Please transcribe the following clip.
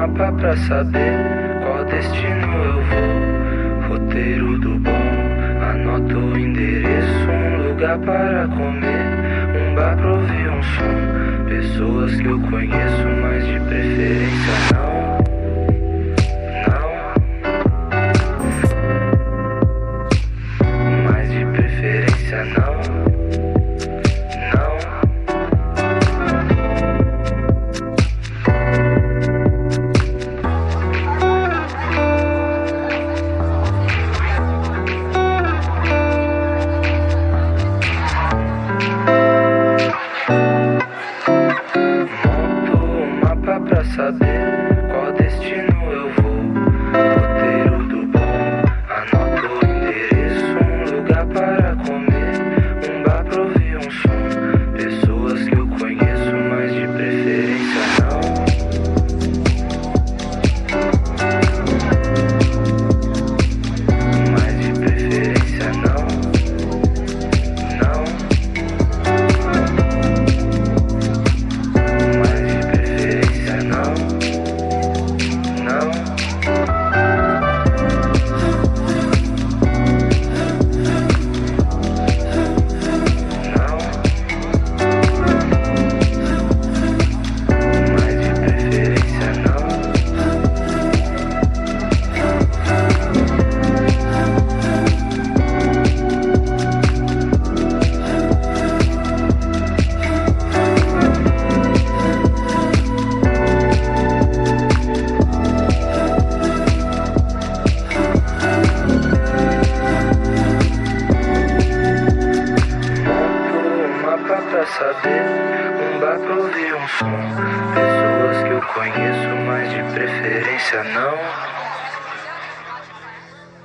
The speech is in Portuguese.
mapa pra saber qual destino eu vou. Roteiro do bom, anoto o endereço, um lugar para comer, um bar pra ouvir um som. Pessoas que eu conheço, mas de preferência não. Mas de preferência não. Pra saber qual destino eu vou. Roteiro do bom, anoto o endereço, um lugar para comer, um bar pra ouvir um som. Pessoas que eu conheço, mas de preferência não. Mas de preferência não. Pra saber, um bar pra ouvir um som. Pessoas que eu conheço, mas de preferência não.